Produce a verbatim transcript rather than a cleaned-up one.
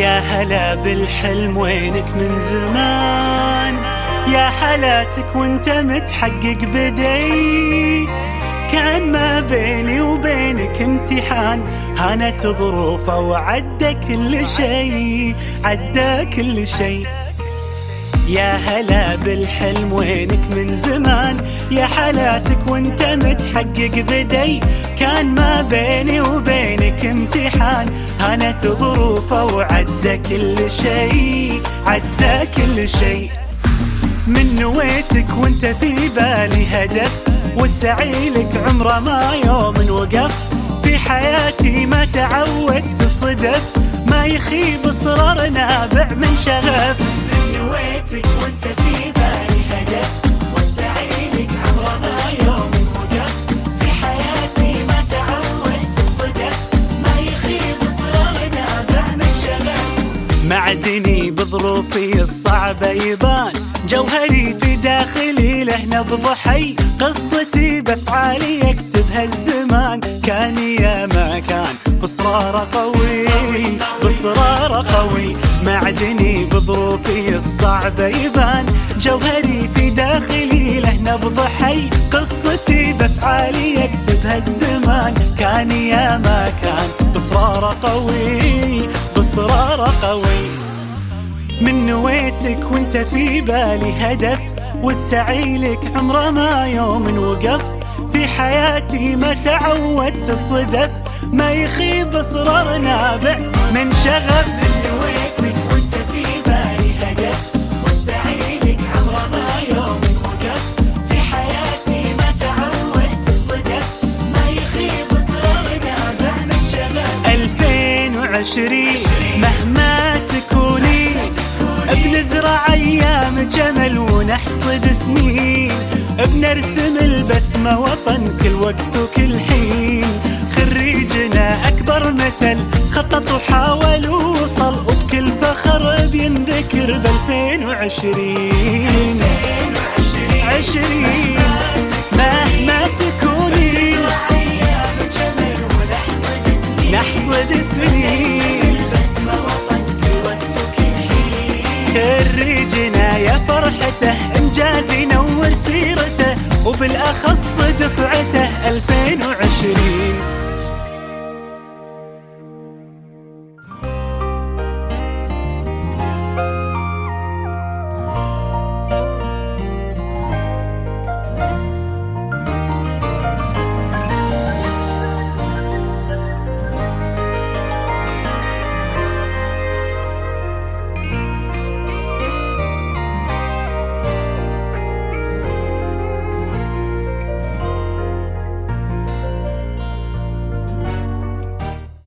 يا هلا بالحلم وينك من زمان، يا حلاتك وانت متحقق بدي. كان ما بيني وبينك امتحان، هانت ظروفه وعدى كل شي، عدى كل شي. يا هلا بالحلم وينك من زمان، يا حلاتك وانت متحقق بدي. كان ما بيني وبينك امتحان، هانت ظروفه وعدى كل شي، عدى كل شي. من نويتك وانت في بالي هدف، والسعي لك عمره ما يوم وقف. في حياتي ما تعودت صدف، ما يخيب اصرار نابع من شغف. من نويتك وانت في بالي هدف، والسعي لك عمره ما يوم وقف. في حياتي ما تعودت الصدف، ما يخيب اصرار نابع من شغف. معدني بظروفي الصعبة يبان، جوهري في داخلي له نبض حي. قصتي بافعالي يكتبها الزمان، كان يا ما كان بصرار قوي، بصرار قوي. معدني بظروفي الصعبة يبان، جوهري في داخلي له نبض حي. قصتي بافعالي يكتبها الزمان، كان يا ما كان بصرار قوي، بصرار قوي. من نويتك وانت في بالي هدف، والسعي لك عمره ما يوم وقف. في حياتي ما تعودت الصدف، ما يخيب اصرار نابع من شغف. من نويتك وانت في بالي هدف، والسعي لك عمره ما يوم وقف. في حياتي ما تعودت الصدف، ما يخيب اصرار نابع من شغف. ألفين وعشرين مهما تكوني، بنزرع ايام جمل ونحصد سنين. بنرسم البسمة وطن كل وقت وكل حين. خريجنا اكبر مثل خطط وحاول ووصل، وبكل فخر بينذكر بألفين وعشرين. عشرين مهما تكوني، نحصد سنين. خريجنا يا فرحته، انجاز ينور سيرته، وبالاخص دفعته